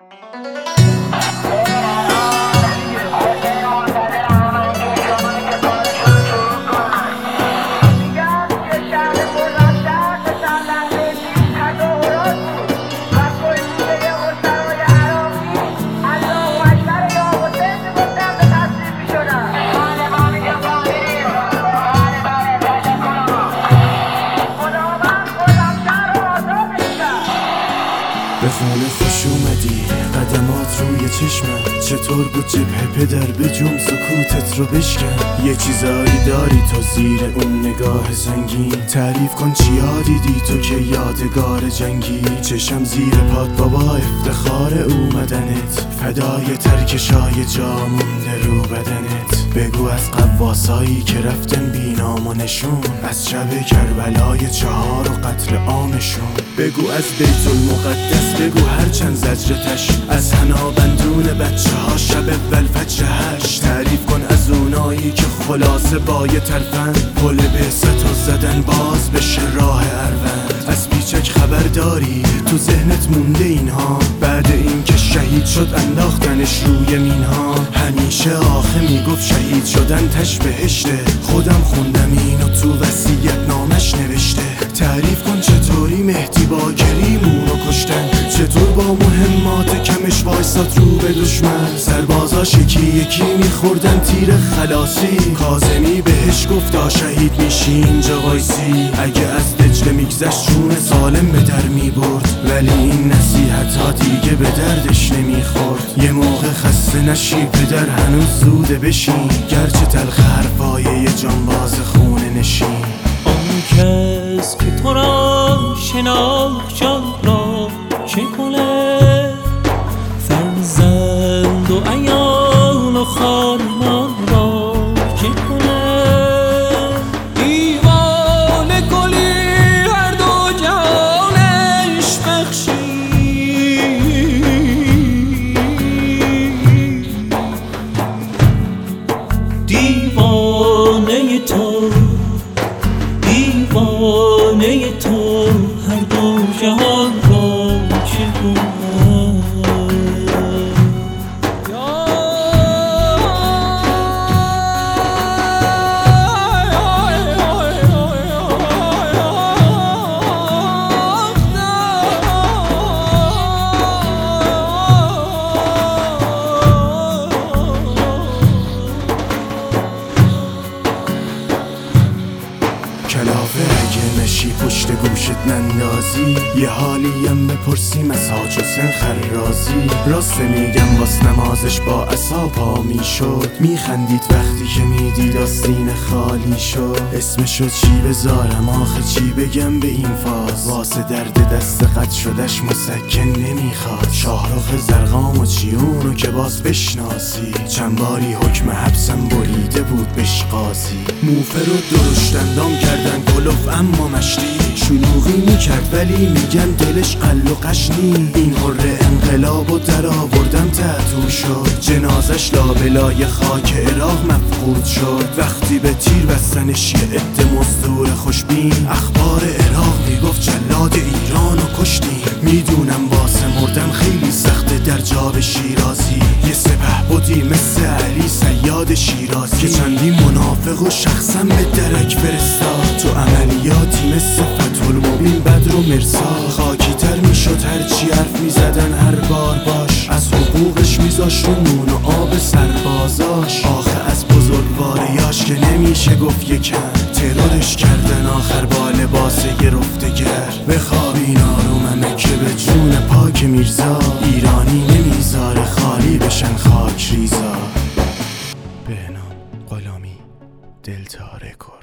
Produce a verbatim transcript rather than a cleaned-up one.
به خونه خوش اومدی، قدمات روی چشمم. چطور بود جبهه پدر بجم سکوتت رو بشکن. یه چیزایی داری تو زیر اون نگاه سنگین. تعریف کن چیا دیدی تو که یادگار جنگی. چشم زیر پات بابا افتخار اومدنت، فدای ترکشای جا مونده رو بدنت. بگو از قواسایی که رفتن بی نام و نشون، از شب کربلای چهار و قتل عامشون. بگو از بیت المقدس، بگو هر چند زجرتش، از حنا بندون بچه ها شب ولفجر هشت. تعریف کن از اونایی که خلاصه با یه ترفند، پل بعثت و زدن باز بشه راه اروند. از پیچک خبر داری تو ذهنت مونده اینها، بعد این که شهید شد انداختنش روی مینها. همیشه آخه میگفت شهید شدن تش بهشته، خودم خوندم اینو تو وصیت نامش نوشته. تعریف کن چطوری مهدی با کریمونو کشتن، چطور با مهمات کمش وایساد رو به دشمن. سربازاش یکی یکی میخوردن تیر خلاصی، کاظمی بهش گفتا شهید میشی اینجا وایسی. اگه از دجله میگذشت جون سالم به در میبرد، ولی این نصیحت ها دیگه به دردش نمیخورد. یه موقع خسته نشی پدر هنوز زوده بشین، گرچه تلخ حرفای یه جانباز خونه نشین. آن کس که تو را شناخت جان را چه کنه، فرزند و عیال و خانمان را چه کنه. دیوانه گلی هر دو جهانش بخشی، دیوانه تو دیوانه تو هر دو جهان را چگونه. کلافه اگه نشی پشت گوشت نندازی، یه حالیم بپرسیم از حاج حسین خرازی. راست میگم واس نمازش با عصا پا میشد، میخندید وقتی که میدید آستین خالی شد. اسمشو چی بذارم آخه چی بگم به این فاز، واسه درد دست قد شدش مسکن نمیخواد. شاهرخ زرقام و چی اونو که باز بشناسی، چند باری حکم حبسم بریده بود بش قاضی. موفه رو درشت اندام کردن کلوف اما مشتی، شلوغی میکرد ولی میگن دلش قل و قشنی. این حره انقلاب و در آوردم تحتو شد، جنازش لابلای خاک عراق مفقود شد. وقتی به تیر بستنش یه عده مزدور خوشبین، اخبار عراق میگفت جلاد ایرانو کشتیم. میدونم واسه مردن خیلی سخته در جاب شیرازی، یه سپه بودی مثل علی صیاد شیرازی که چندی منافق و شخصا به درک فرستاد. تو عملیاتی مثل فتح المبین بدر و مرسا، خاکی تر میشد هرچی حرف میزدن هر بار باش. از حقوقش میذاشت رو نون و آب سربازاش، آخه از بزرگواریاش که نمیشه گفت یکم. ترورش کردن آخر با لباس گرفتگر، بخوابین آروممه که به جون پاک میرزا. ایرانی نمیذاره خالی بشن خاک ریزا. بهنام غلامی دل تاره کن.